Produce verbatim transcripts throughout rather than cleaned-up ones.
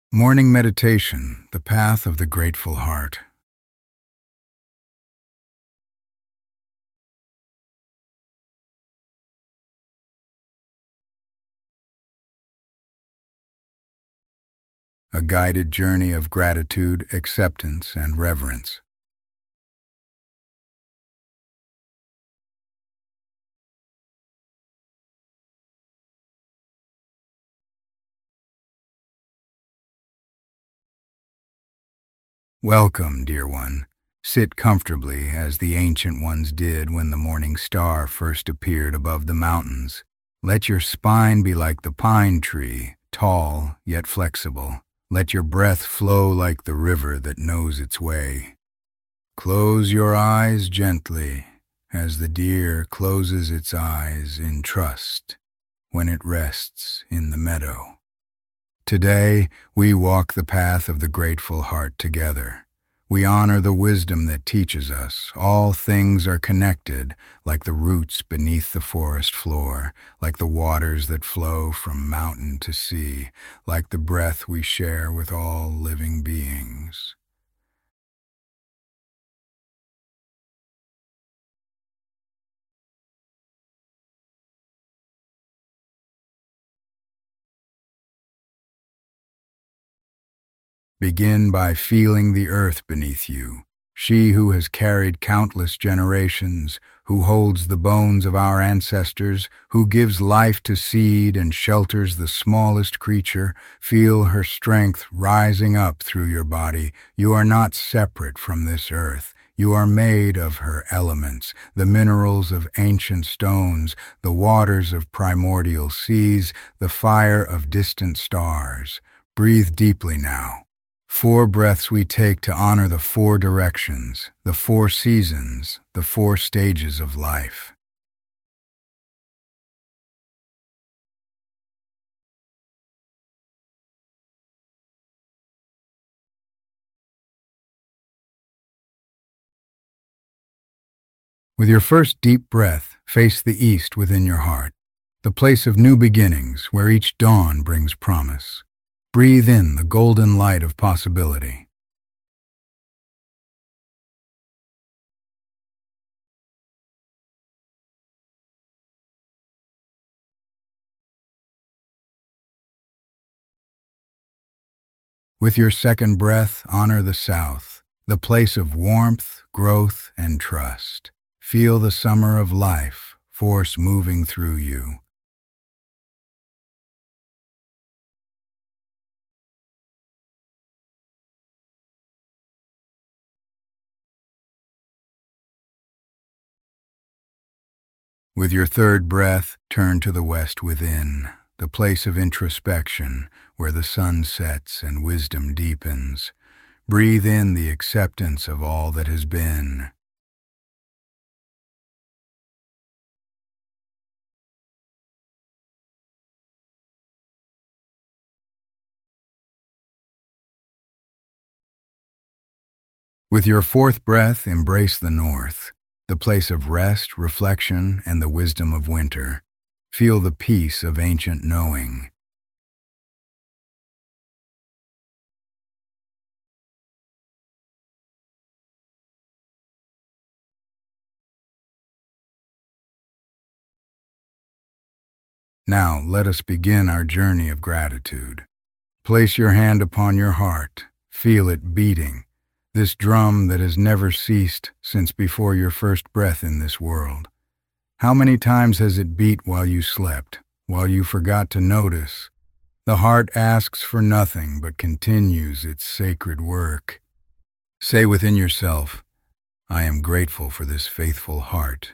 Morning Meditation, the Path of the Grateful Heart. A guided journey of gratitude, acceptance, and reverence. Welcome, dear one. Sit comfortably as the ancient ones did when the morning star first appeared above the mountains. Let your spine be like the pine tree, tall yet flexible. Let your breath flow like the river that knows its way. Close your eyes gently as the deer closes its eyes in trust when it rests in the meadow. Today, we walk the path of the grateful heart together. We honor the wisdom that teaches us all things are connected, like the roots beneath the forest floor, like the waters that flow from mountain to sea, like the breath we share with all living beings. Begin by feeling the earth beneath you, she who has carried countless generations, who holds the bones of our ancestors, who gives life to seed and shelters the smallest creature. Feel her strength rising up through your body. You are not separate from this earth. You are made of her elements, the minerals of ancient stones, the waters of primordial seas, the fire of distant stars. Breathe deeply now. Four breaths we take to honor the four directions, the four seasons, the four stages of life. With your first deep breath, face the east within your heart, the place of new beginnings where each dawn brings promise. Breathe in the golden light of possibility. With your second breath, honor the south, the place of warmth, growth, and trust. Feel the summer of life, force moving through you. With your third breath, turn to the west within, the place of introspection, where the sun sets and wisdom deepens. Breathe in the acceptance of all that has been. With your fourth breath, embrace the north, the place of rest, reflection, and the wisdom of winter. Feel the peace of ancient knowing. Now let us begin our journey of gratitude. Place your hand upon your heart. Feel it beating, this drum that has never ceased since before your first breath in this world. How many times has it beat while you slept, while you forgot to notice? The heart asks for nothing but continues its sacred work. Say within yourself, I am grateful for this faithful heart.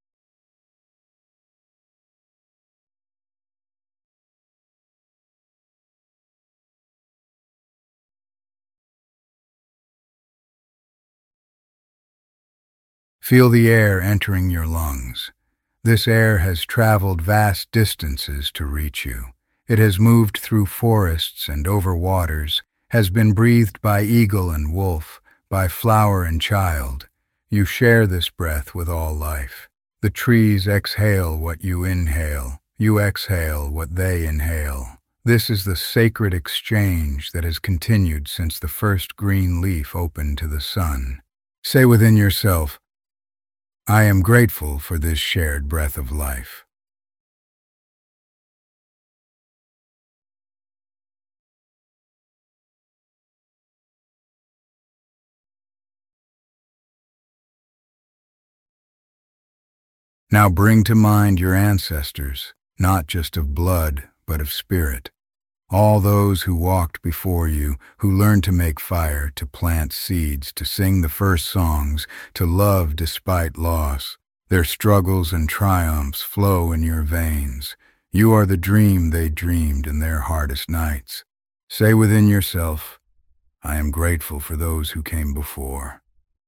Feel the air entering your lungs. This air has traveled vast distances to reach you. It has moved through forests and over waters, has been breathed by eagle and wolf, by flower and child. You share this breath with all life. The trees exhale what you inhale. You exhale what they inhale. This is the sacred exchange that has continued since the first green leaf opened to the sun. Say within yourself, I am grateful for this shared breath of life. Now bring to mind your ancestors, not just of blood, but of spirit. All those who walked before you, who learned to make fire, to plant seeds, to sing the first songs, to love despite loss. Their struggles and triumphs flow in your veins. You are the dream they dreamed in their hardest nights. Say within yourself, I am grateful for those who came before.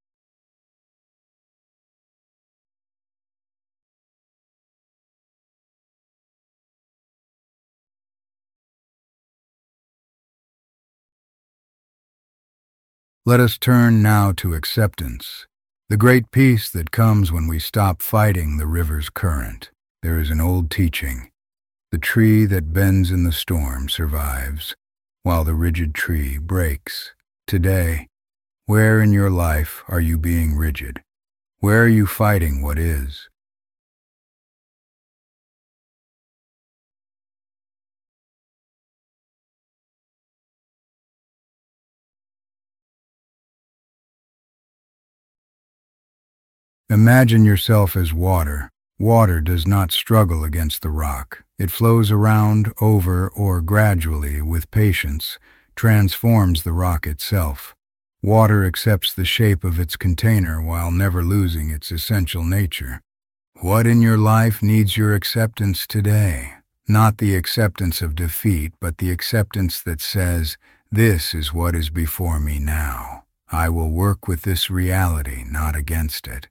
Let us turn now to acceptance, the great peace that comes when we stop fighting the river's current. There is an old teaching. The tree that bends in the storm survives, while the rigid tree breaks. Today, where in your life are you being rigid? Where are you fighting what is? Imagine yourself as water. Water does not struggle against the rock. It flows around, over, or gradually, with patience, transforms the rock itself. Water accepts the shape of its container while never losing its essential nature. What in your life needs your acceptance today? Not the acceptance of defeat, but the acceptance that says, this is what is before me now. I will work with this reality, not against it.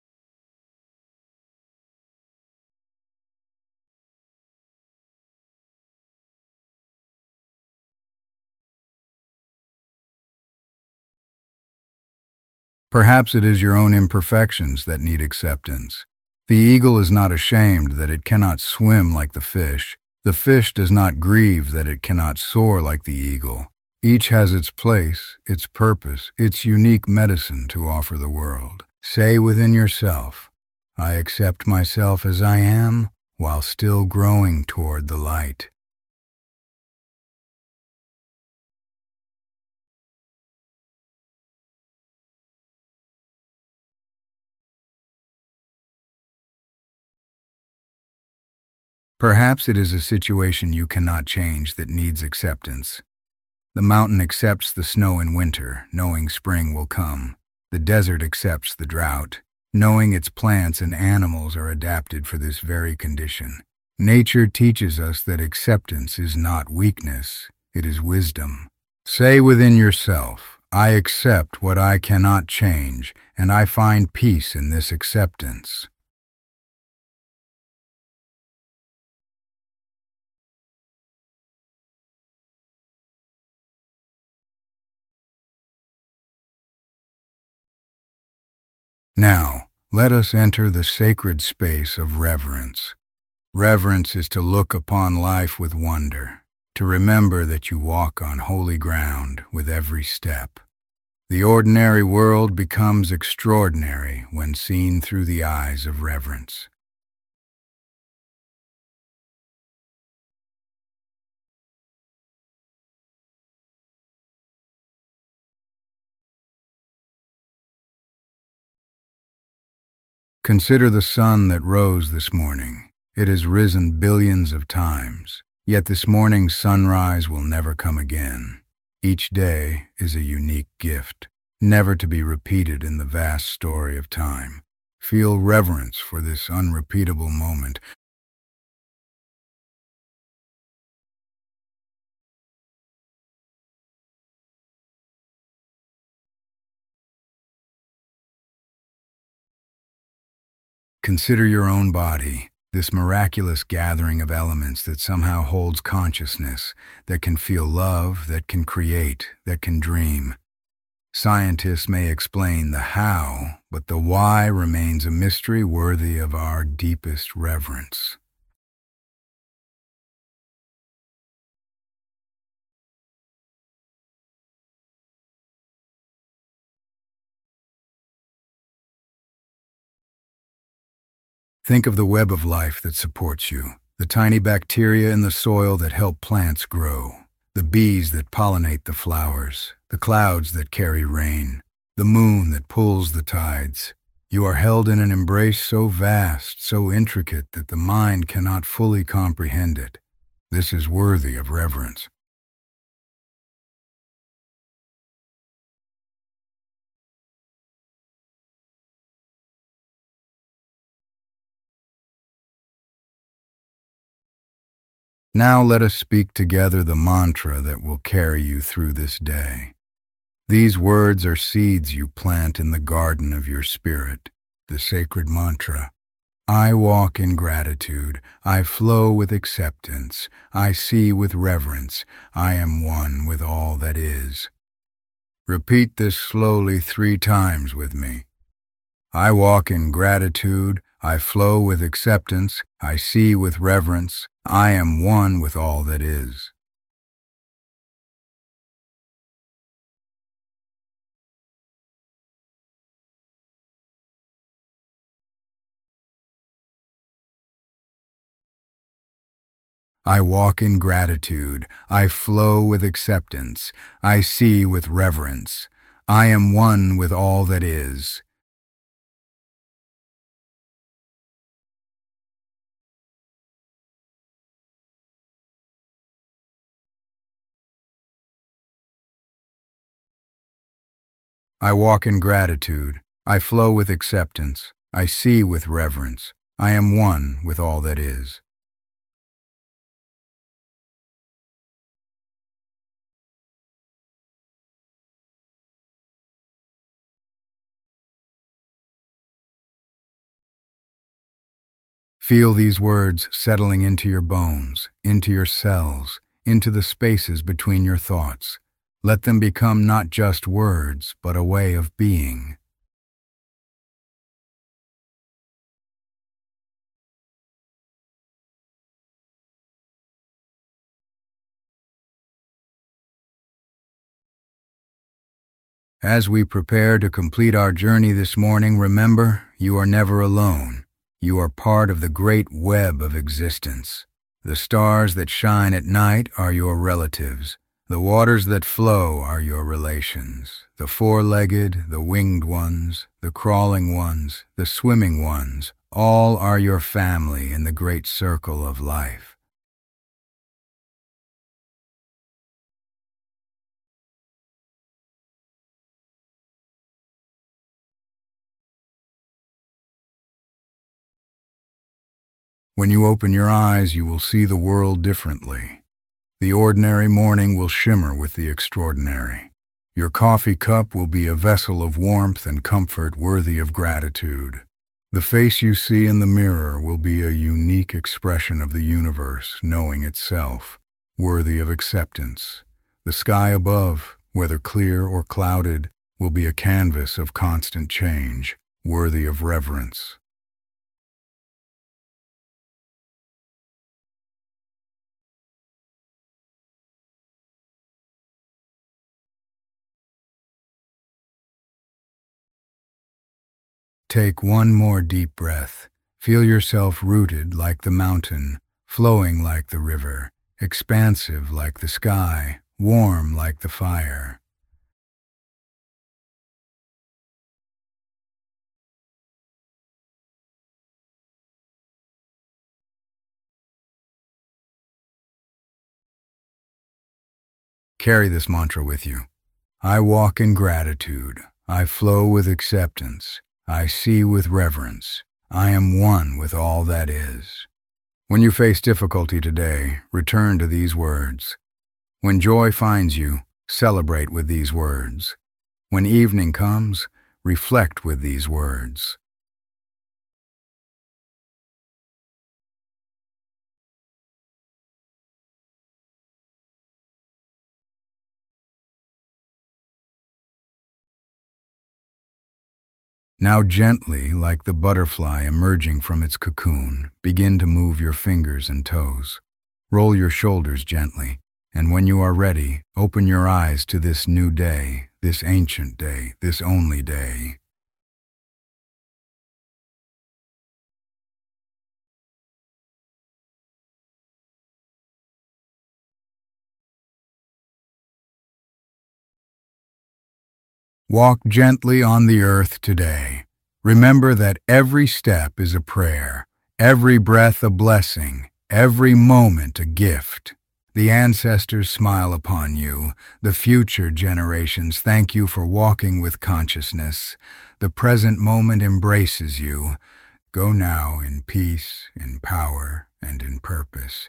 Perhaps it is your own imperfections that need acceptance. The eagle is not ashamed that it cannot swim like the fish. The fish does not grieve that it cannot soar like the eagle. Each has its place, its purpose, its unique medicine to offer the world. Say within yourself, I accept myself as I am, while still growing toward the light. Perhaps it is a situation you cannot change that needs acceptance. The mountain accepts the snow in winter, knowing spring will come. The desert accepts the drought, knowing its plants and animals are adapted for this very condition. Nature teaches us that acceptance is not weakness, it is wisdom. Say within yourself, I accept what I cannot change, and I find peace in this acceptance. Now, let us enter the sacred space of reverence. Reverence is to look upon life with wonder, to remember that you walk on holy ground with every step. The ordinary world becomes extraordinary when seen through the eyes of reverence. Consider the sun that rose this morning. It has risen billions of times, yet this morning's sunrise will never come again. Each day is a unique gift, never to be repeated in the vast story of time. Feel reverence for this unrepeatable moment. Consider your own body, this miraculous gathering of elements that somehow holds consciousness, that can feel love, that can create, that can dream. Scientists may explain the how, but the why remains a mystery worthy of our deepest reverence. Think of the web of life that supports you, the tiny bacteria in the soil that help plants grow, the bees that pollinate the flowers, the clouds that carry rain, the moon that pulls the tides. You are held in an embrace so vast, so intricate that the mind cannot fully comprehend it. This is worthy of reverence. Now let us speak together the mantra that will carry you through this day. These words are seeds you plant in the garden of your spirit, the sacred mantra. I walk in gratitude, I flow with acceptance, I see with reverence, I am one with all that is. Repeat this slowly three times with me. I walk in gratitude, I flow with acceptance, I see with reverence, I am one with all that is. I walk in gratitude, I flow with acceptance, I see with reverence, I am one with all that is. I walk in gratitude, I flow with acceptance, I see with reverence, I am one with all that is. Feel these words settling into your bones, into your cells, into the spaces between your thoughts. Let them become not just words, but a way of being. As we prepare to complete our journey this morning, remember, you are never alone. You are part of the great web of existence. The stars that shine at night are your relatives. The waters that flow are your relations. The four-legged, the winged ones, the crawling ones, the swimming ones, all are your family in the great circle of life. When you open your eyes, you will see the world differently. The ordinary morning will shimmer with the extraordinary. Your coffee cup will be a vessel of warmth and comfort worthy of gratitude. The face you see in the mirror will be a unique expression of the universe knowing itself, worthy of acceptance. The sky above, whether clear or clouded, will be a canvas of constant change, worthy of reverence. Take one more deep breath. Feel yourself rooted like the mountain, flowing like the river, expansive like the sky, warm like the fire. Carry this mantra with you. I walk in gratitude. I flow with acceptance. I see with reverence. I am one with all that is. When you face difficulty today, return to these words. When joy finds you, celebrate with these words. When evening comes, reflect with these words. Now gently, like the butterfly emerging from its cocoon, begin to move your fingers and toes. Roll your shoulders gently, and when you are ready, open your eyes to this new day, this ancient day, this only day. Walk gently on the earth today. Remember that every step is a prayer, every breath a blessing, every moment a gift. The ancestors smile upon you. The future generations thank you for walking with consciousness. The present moment embraces you. Go now in peace, in power, and in purpose.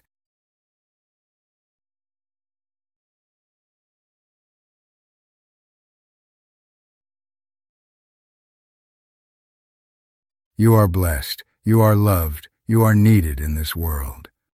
You are blessed. You are loved. You are needed in this world.